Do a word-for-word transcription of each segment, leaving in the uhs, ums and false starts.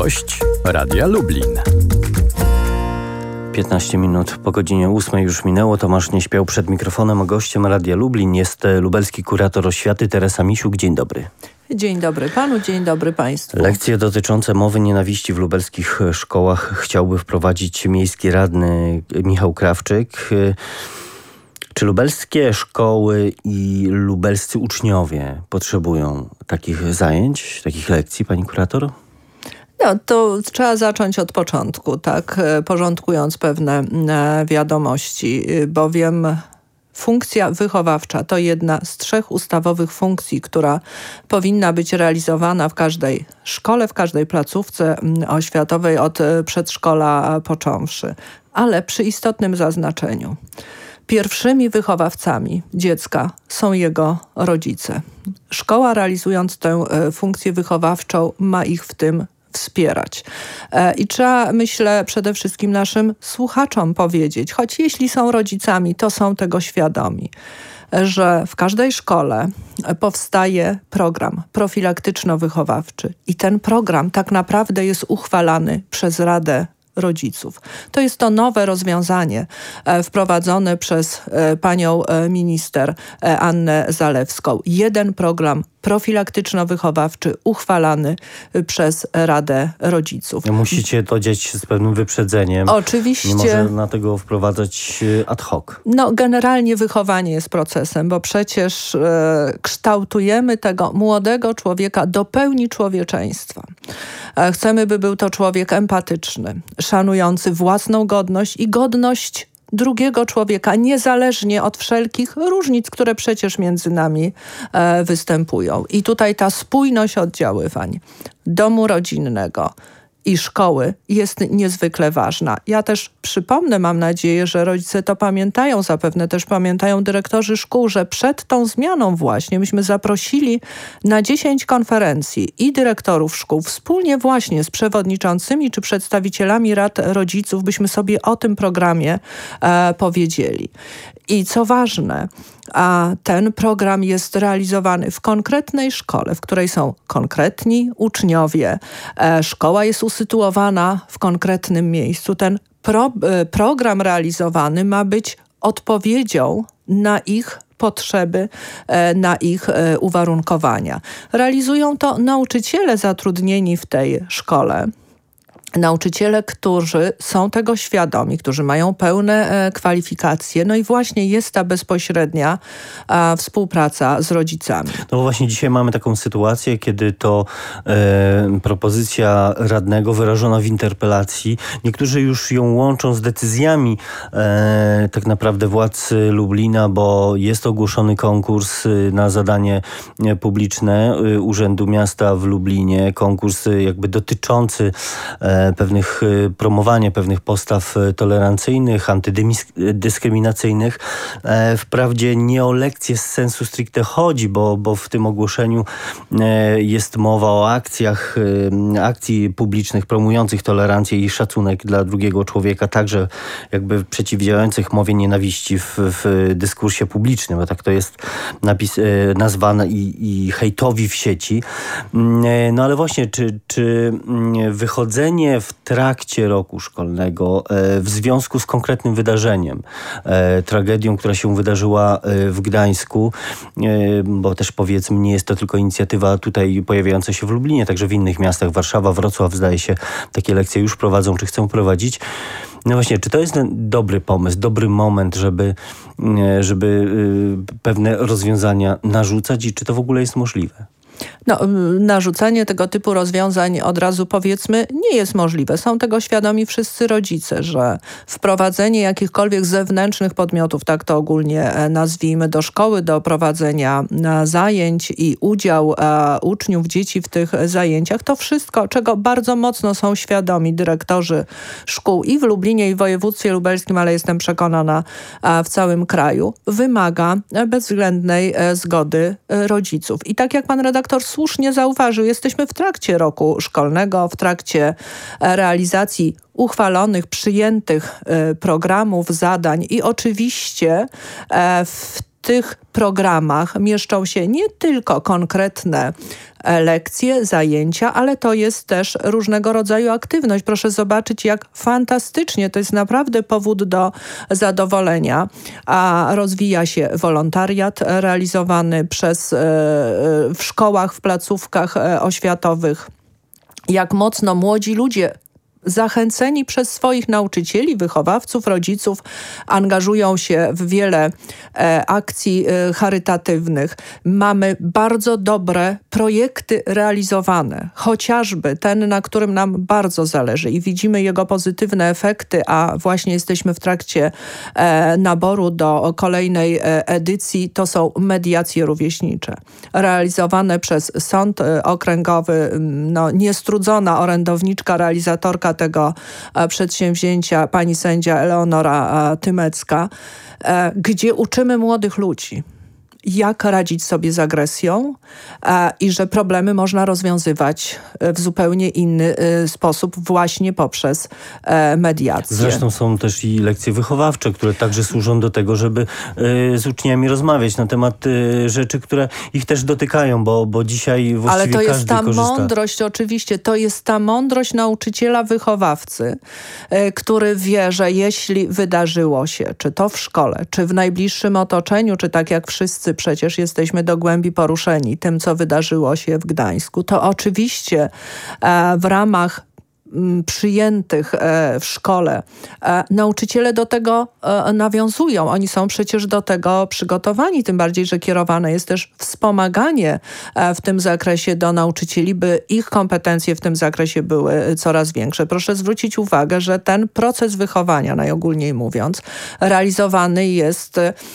Gość Radia Lublin. piętnaście minut po godzinie ósmej już minęło. Tomasz nie śpiał przed mikrofonem, a gościem Radia Lublin jest lubelski kurator oświaty Teresa Misiuk. Dzień dobry. Dzień dobry panu, dzień dobry państwu. Lekcje dotyczące mowy nienawiści w lubelskich szkołach chciałby wprowadzić miejski radny Michał Krawczyk. Czy lubelskie szkoły i lubelscy uczniowie potrzebują takich zajęć, takich lekcji, pani kurator? No, to trzeba zacząć od początku, tak, porządkując pewne wiadomości, bowiem funkcja wychowawcza to jedna z trzech ustawowych funkcji, która powinna być realizowana w każdej szkole, w każdej placówce oświatowej od przedszkola począwszy, ale przy istotnym zaznaczeniu. Pierwszymi wychowawcami dziecka są jego rodzice. Szkoła, realizując tę funkcję wychowawczą, ma ich w tym wspierać. I trzeba, myślę, przede wszystkim naszym słuchaczom powiedzieć, choć jeśli są rodzicami, to są tego świadomi, że w każdej szkole powstaje program profilaktyczno-wychowawczy i ten program tak naprawdę jest uchwalany przez Radę Rodziców. To jest to nowe rozwiązanie e, wprowadzone przez e, panią e, minister e, Annę Zalewską. Jeden program profilaktyczno-wychowawczy uchwalany e, przez Radę Rodziców. Musicie to dziać z pewnym wyprzedzeniem. Oczywiście. Nie można tego wprowadzać ad hoc. No, generalnie wychowanie jest procesem, bo przecież e, kształtujemy tego młodego człowieka do pełni człowieczeństwa. E, chcemy, by był to człowiek empatyczny, szanujący własną godność i godność drugiego człowieka, niezależnie od wszelkich różnic, które przecież między nami e, występują. I tutaj ta spójność oddziaływań domu rodzinnego i szkoły jest niezwykle ważna. Ja też przypomnę, mam nadzieję, że rodzice to pamiętają, zapewne też pamiętają dyrektorzy szkół, że przed tą zmianą właśnie myśmy zaprosili na dziesięć konferencji i dyrektorów szkół wspólnie właśnie z przewodniczącymi czy przedstawicielami rad rodziców, byśmy sobie o tym programie e, powiedzieli. I co ważne, a ten program jest realizowany w konkretnej szkole, w której są konkretni uczniowie. E, szkoła jest usytuowana w konkretnym miejscu. Ten pro, e, program realizowany ma być odpowiedzią na ich potrzeby, e, na ich e, uwarunkowania. Realizują to nauczyciele zatrudnieni w tej szkole. Nauczyciele, którzy są tego świadomi, którzy mają pełne e, kwalifikacje. No i właśnie jest ta bezpośrednia a, współpraca z rodzicami. No bo właśnie dzisiaj mamy taką sytuację, kiedy to e, propozycja radnego wyrażona w interpelacji, niektórzy już ją łączą z decyzjami e, tak naprawdę władz Lublina, bo jest ogłoszony konkurs na zadanie publiczne Urzędu Miasta w Lublinie, konkurs jakby dotyczący e, pewnych, promowanie pewnych postaw tolerancyjnych, antydyskryminacyjnych. Wprawdzie nie o lekcje z sensu stricte chodzi, bo, bo w tym ogłoszeniu jest mowa o akcjach, akcji publicznych promujących tolerancję i szacunek dla drugiego człowieka, także jakby przeciwdziałających mowie nienawiści w, w dyskursie publicznym, bo tak to jest napis, nazwane i, i hejtowi w sieci. No ale właśnie, czy, czy wychodzenie w trakcie roku szkolnego e, w związku z konkretnym wydarzeniem, e, tragedią, która się wydarzyła e, w Gdańsku, e, bo też powiedzmy nie jest to tylko inicjatywa tutaj pojawiająca się w Lublinie, także w innych miastach, Warszawa, Wrocław zdaje się takie lekcje już prowadzą, czy chcą prowadzić. No właśnie, czy to jest ten dobry pomysł, dobry moment, żeby, żeby e, pewne rozwiązania narzucać i czy to w ogóle jest możliwe? No, narzucanie tego typu rozwiązań od razu powiedzmy nie jest możliwe. Są tego świadomi wszyscy rodzice, że wprowadzenie jakichkolwiek zewnętrznych podmiotów, tak to ogólnie nazwijmy, do szkoły, do prowadzenia zajęć i udział e, uczniów, dzieci w tych zajęciach, to wszystko, czego bardzo mocno są świadomi dyrektorzy szkół i w Lublinie, i w województwie lubelskim, ale jestem przekonana e, w całym kraju, wymaga bezwzględnej e, zgody e, rodziców. I tak jak pan redaktor słusznie zauważył, jesteśmy w trakcie roku szkolnego, w trakcie realizacji uchwalonych, przyjętych programów, zadań i oczywiście w tych programach mieszczą się nie tylko konkretne lekcje, zajęcia, ale to jest też różnego rodzaju aktywność. Proszę zobaczyć, jak fantastycznie, to jest naprawdę powód do zadowolenia, a rozwija się wolontariat realizowany przez w szkołach, w placówkach oświatowych. Jak mocno młodzi ludzie zachęceni przez swoich nauczycieli, wychowawców, rodziców angażują się w wiele e, akcji e, charytatywnych. Mamy bardzo dobre projekty realizowane, chociażby ten, na którym nam bardzo zależy i widzimy jego pozytywne efekty, a właśnie jesteśmy w trakcie e, naboru do kolejnej e, edycji, to są mediacje rówieśnicze. Realizowane przez Sąd e, Okręgowy, no, niestrudzona orędowniczka, realizatorka tego przedsięwzięcia, pani sędzia Eleonora Tymecka, gdzie uczymy młodych ludzi, jak radzić sobie z agresją i że problemy można rozwiązywać w zupełnie inny sposób właśnie poprzez mediację. Zresztą są też i lekcje wychowawcze, które także służą do tego, żeby z uczniami rozmawiać na temat rzeczy, które ich też dotykają, bo, bo dzisiaj właściwie Ale to każdy jest ta korzysta. mądrość, oczywiście, to jest ta mądrość nauczyciela wychowawcy, który wie, że jeśli wydarzyło się, czy to w szkole, czy w najbliższym otoczeniu, czy tak jak wszyscy przecież jesteśmy do głębi poruszeni tym, co wydarzyło się w Gdańsku, to oczywiście e, w ramach m, przyjętych e, w szkole e, nauczyciele do tego e, nawiązują. Oni są przecież do tego przygotowani, tym bardziej, że kierowane jest też wspomaganie e, w tym zakresie do nauczycieli, by ich kompetencje w tym zakresie były coraz większe. Proszę zwrócić uwagę, że ten proces wychowania, najogólniej mówiąc, realizowany jest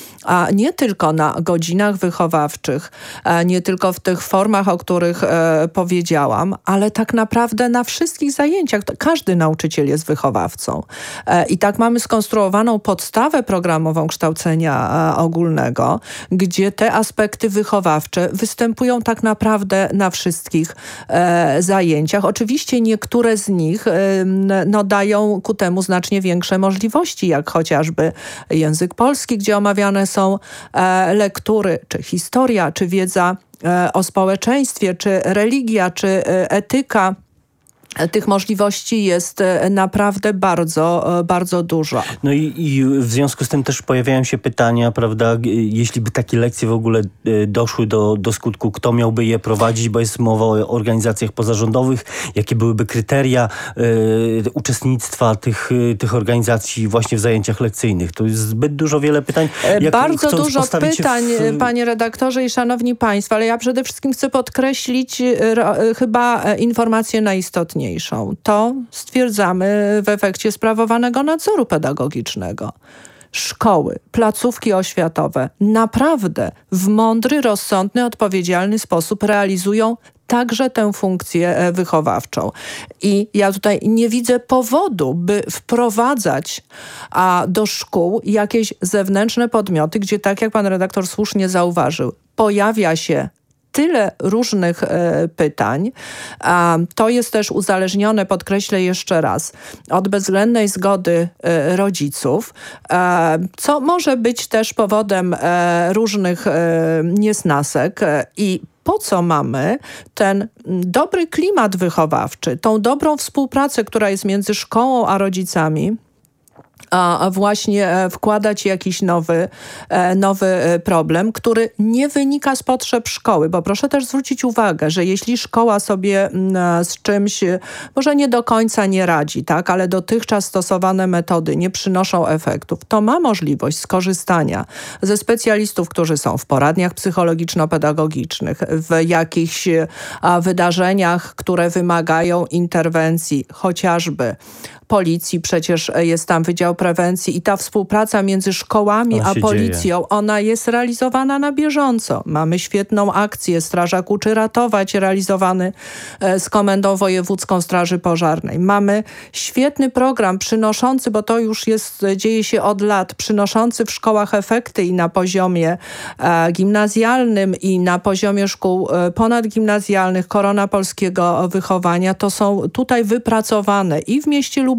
a nie tylko na godzinach wychowawczych, nie tylko w tych formach, o których e, powiedziałam, ale tak naprawdę na wszystkich zajęciach. Każdy nauczyciel jest wychowawcą. E, I tak mamy skonstruowaną podstawę programową kształcenia e, ogólnego, gdzie te aspekty wychowawcze występują tak naprawdę na wszystkich e, zajęciach. Oczywiście niektóre z nich e, no, dają ku temu znacznie większe możliwości, jak chociażby język polski, gdzie omawiane są e, lektury, czy historia, czy wiedza e, o społeczeństwie, czy religia, czy e, etyka. Tych możliwości jest naprawdę bardzo, bardzo dużo. No i, i w związku z tym też pojawiają się pytania, prawda, jeśli by takie lekcje w ogóle doszły do, do skutku, kto miałby je prowadzić, bo jest mowa o organizacjach pozarządowych, jakie byłyby kryteria y, uczestnictwa tych, tych organizacji właśnie w zajęciach lekcyjnych. To jest zbyt dużo, wiele pytań. Jak bardzo dużo pytań, w... panie redaktorze i szanowni państwo, ale ja przede wszystkim chcę podkreślić y, chyba informację najistotniejszą. To stwierdzamy w efekcie sprawowanego nadzoru pedagogicznego. Szkoły, placówki oświatowe naprawdę w mądry, rozsądny, odpowiedzialny sposób realizują także tę funkcję wychowawczą. I ja tutaj nie widzę powodu, by wprowadzać a, do szkół jakieś zewnętrzne podmioty, gdzie, tak jak pan redaktor słusznie zauważył, pojawia się tyle różnych e, pytań. A to jest też uzależnione, podkreślę jeszcze raz, od bezwzględnej zgody e, rodziców, e, co może być też powodem e, różnych e, niesnasek e, i po co mamy ten dobry klimat wychowawczy, tą dobrą współpracę, która jest między szkołą a rodzicami, a właśnie wkładać jakiś nowy, nowy problem, który nie wynika z potrzeb szkoły. Bo proszę też zwrócić uwagę, że jeśli szkoła sobie z czymś może nie do końca nie radzi, tak, ale dotychczas stosowane metody nie przynoszą efektów, to ma możliwość skorzystania ze specjalistów, którzy są w poradniach psychologiczno-pedagogicznych, w jakichś wydarzeniach, które wymagają interwencji, chociażby policji, przecież jest tam Wydział Prewencji i ta współpraca między szkołami a policją, dzieje. Ona jest realizowana na bieżąco. Mamy świetną akcję Strażak uczy ratować, realizowany z Komendą Wojewódzką Straży Pożarnej. Mamy świetny program przynoszący, bo to już jest, dzieje się od lat, przynoszący w szkołach efekty i na poziomie e, gimnazjalnym i na poziomie szkół e, ponadgimnazjalnych, Korona Polskiego Wychowania. To są tutaj wypracowane i w mieście Lublinie,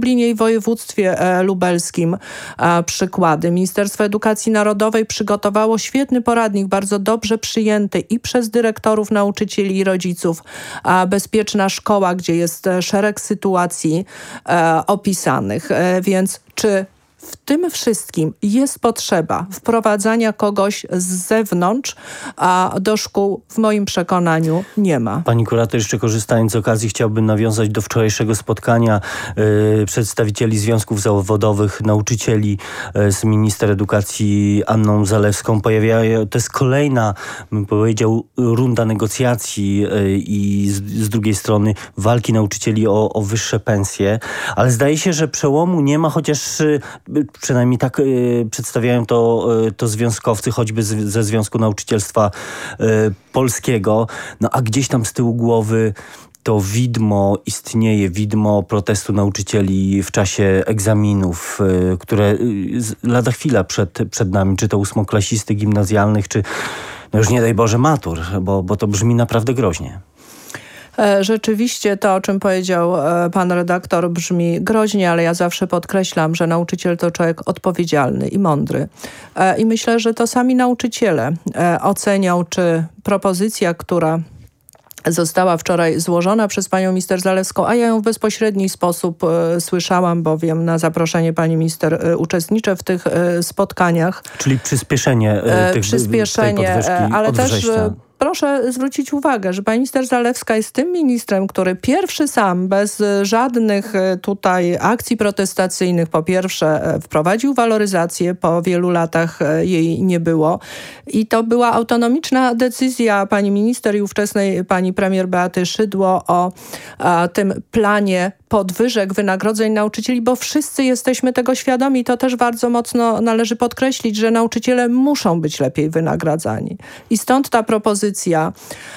Lublinie i w województwie lubelskim przykłady. Ministerstwo Edukacji Narodowej przygotowało świetny poradnik, bardzo dobrze przyjęty i przez dyrektorów, nauczycieli i rodziców. Bezpieczna szkoła, gdzie jest szereg sytuacji opisanych. Więc czy w tym wszystkim jest potrzeba wprowadzania kogoś z zewnątrz, a do szkół w moim przekonaniu nie ma. Pani kurator, jeszcze korzystając z okazji, chciałbym nawiązać do wczorajszego spotkania y, przedstawicieli związków zawodowych, nauczycieli y, z minister edukacji Anną Zalewską. Pojawiają, to jest kolejna, bym powiedział, runda negocjacji y, i z, z drugiej strony walki nauczycieli o, o wyższe pensje, ale zdaje się, że przełomu nie ma, chociaż y, przynajmniej tak y, przedstawiają to, y, to związkowcy, choćby z, ze Związku Nauczycielstwa y, Polskiego. No a gdzieś tam z tyłu głowy to widmo istnieje, widmo protestu nauczycieli w czasie egzaminów, y, które y, lada chwila przed, przed nami, czy to ósmoklasisty gimnazjalnych, czy no już nie daj Boże matur, bo, bo to brzmi naprawdę groźnie. Rzeczywiście to, o czym powiedział pan redaktor, brzmi groźnie, ale ja zawsze podkreślam, że nauczyciel to człowiek odpowiedzialny i mądry. I myślę, że to sami nauczyciele ocenią, czy propozycja, która została wczoraj złożona przez panią minister Zalewską, a ja ją w bezpośredni sposób e, słyszałam, bowiem na zaproszenie pani minister e, uczestniczę w tych e, spotkaniach. Czyli przyspieszenie e, tych, przyspieszenie, tej podwyżki ale od też września. Proszę zwrócić uwagę, że pani minister Zalewska jest tym ministrem, który pierwszy sam, bez żadnych tutaj akcji protestacyjnych, po pierwsze wprowadził waloryzację, po wielu latach jej nie było. I to była autonomiczna decyzja pani minister i ówczesnej pani premier Beaty Szydło o a, tym planie podwyżek wynagrodzeń nauczycieli, bo wszyscy jesteśmy tego świadomi. To też bardzo mocno należy podkreślić, że nauczyciele muszą być lepiej wynagradzani. I stąd ta propozycja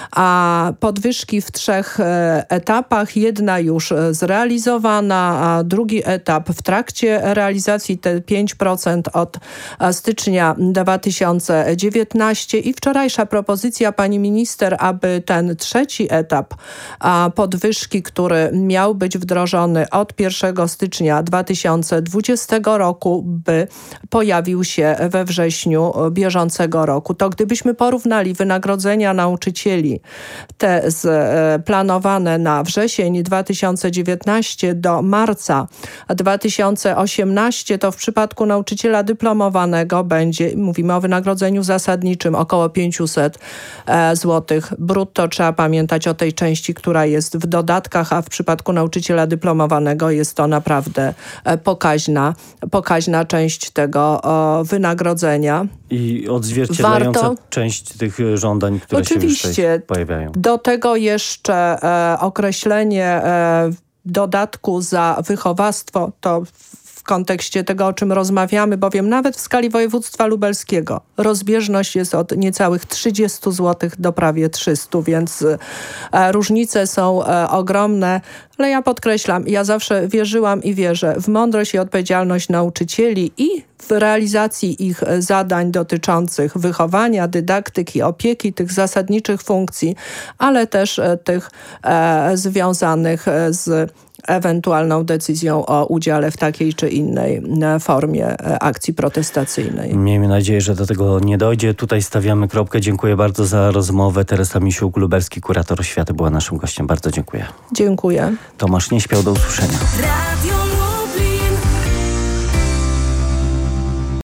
a podwyżki w trzech e, etapach. Jedna już zrealizowana, a drugi etap w trakcie realizacji, te pięć procent od stycznia dwa tysiące dziewiętnastego i wczorajsza propozycja pani minister, aby ten trzeci etap a podwyżki, który miał być wdrożony od pierwszego stycznia dwa tysiące dwudziestego roku, by pojawił się we wrześniu bieżącego roku. To gdybyśmy porównali wynagrodzenia nauczycieli, te z, e, planowane na wrzesień dwa tysiące dziewiętnasty do marca dwa tysiące osiemnasty, to w przypadku nauczyciela dyplomowanego będzie, mówimy o wynagrodzeniu zasadniczym, około pięćset złotych brutto. Trzeba pamiętać o tej części, która jest w dodatkach, a w przypadku nauczyciela dyplomowanego jest to naprawdę pokaźna, pokaźna część tego o, wynagrodzenia. I odzwierciedlająca Warto, część tych żądań, które oczywiście, się już pojawiają. Do tego jeszcze e, określenie e, dodatku za wychowawstwo, to w kontekście tego, o czym rozmawiamy, bowiem nawet w skali województwa lubelskiego rozbieżność jest od niecałych trzydziestu złotych do prawie trzystu, więc e, różnice są e, ogromne. Ale ja podkreślam, ja zawsze wierzyłam i wierzę w mądrość i odpowiedzialność nauczycieli i w realizacji ich zadań dotyczących wychowania, dydaktyki, opieki, tych zasadniczych funkcji, ale też e, tych e, związanych z ewentualną decyzją o udziale w takiej czy innej formie akcji protestacyjnej. Miejmy nadzieję, że do tego nie dojdzie. Tutaj stawiamy kropkę. Dziękuję bardzo za rozmowę. Teresa Misiuk, lubelski kurator oświaty, była naszym gościem. Bardzo dziękuję. Dziękuję. Tomasz Nieśpiał, do usłyszenia. Radio